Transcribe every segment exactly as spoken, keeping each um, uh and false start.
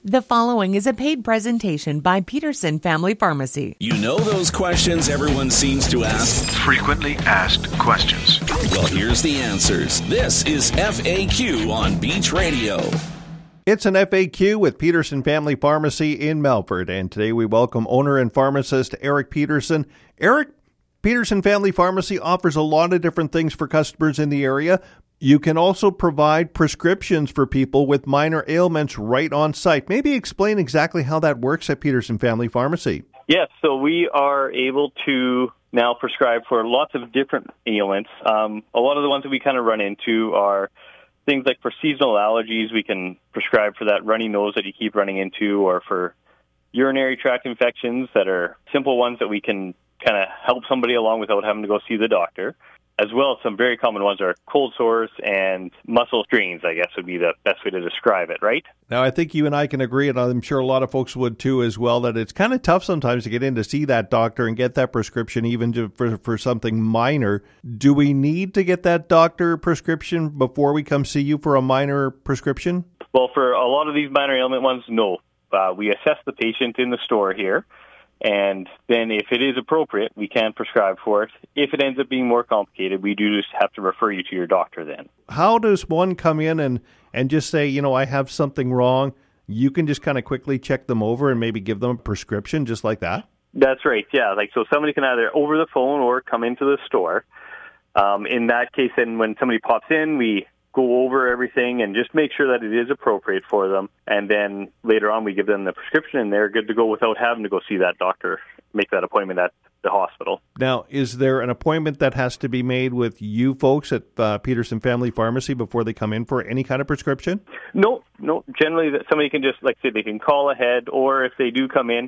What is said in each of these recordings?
The following is a paid presentation by Peterson Family Pharmacy. You know those questions everyone seems to ask? Frequently asked questions. Well, here's the answers. This is F A Q on Beach Radio. It's an F A Q with Peterson Family Pharmacy in Melfort, and today we welcome owner and pharmacist Eric Peterson. Eric, Peterson Family Pharmacy offers a lot of different things for customers in the area. You can also provide prescriptions for people with minor ailments right on site. Maybe explain exactly how that works at Peterson Family Pharmacy. Yes, so we are able to now prescribe for lots of different ailments. Um, a lot of the ones that we kind of run into are things like for seasonal allergies. We can prescribe for that runny nose that you keep running into, or for urinary tract infections that are simple ones that we can kind of help somebody along without having to go see the doctor. As well, some very common ones are cold sores and muscle strains, I guess would be the best way to describe it, right? Now, I think you and I can agree, and I'm sure a lot of folks would too as well, that it's kind of tough sometimes to get in to see that doctor and get that prescription even to, for, for something minor. Do we need to get that doctor prescription before we come see you for a minor prescription? Well, for a lot of these minor ailment ones, no. Uh, we assess the patient in the store here. And then if it is appropriate, we can prescribe for it. If it ends up being more complicated, we do just have to refer you to your doctor then. How does one come in and, and just say, you know, I have something wrong? You can just kind of quickly check them over and maybe give them a prescription just like that? That's right, yeah. Like, so somebody can either over the phone or come into the store. Um, in that case, then when somebody pops in, we go over everything and just make sure that it is appropriate for them. And then later on, we give them the prescription and they're good to go without having to go see that doctor, make that appointment at the hospital. Now, is there an appointment that has to be made with you folks at uh, Peterson Family Pharmacy before they come in for any kind of prescription? No, no. Generally, that somebody can just, like I said, they can call ahead, or if they do come in,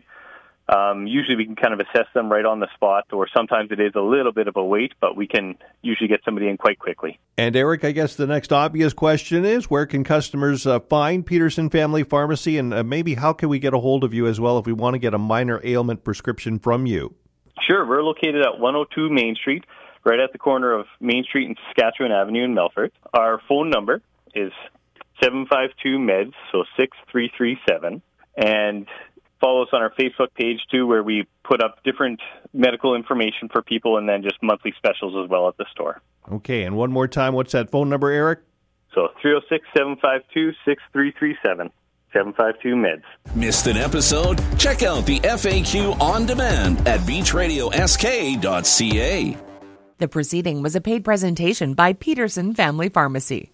Um, usually we can kind of assess them right on the spot, or sometimes it is a little bit of a wait, but we can usually get somebody in quite quickly. And Eric, I guess the next obvious question is, where can customers uh, find Peterson Family Pharmacy, and uh, maybe how can we get a hold of you as well if we want to get a minor ailment prescription from you? Sure. We're located at one oh two Main Street, right at the corner of Main Street and Saskatchewan Avenue in Melfort. Our phone number is seven five two M E D S, so six three three seven, and follow us on our Facebook page, too, where we put up different medical information for people and then just monthly specials as well at the store. Okay, and one more time, what's that phone number, Eric? So three oh six, seven five two, six three three seven, seven five two M E D S. Missed an episode? Check out the F A Q on demand at beach radio s k dot c a. The proceeding was a paid presentation by Peterson Family Pharmacy.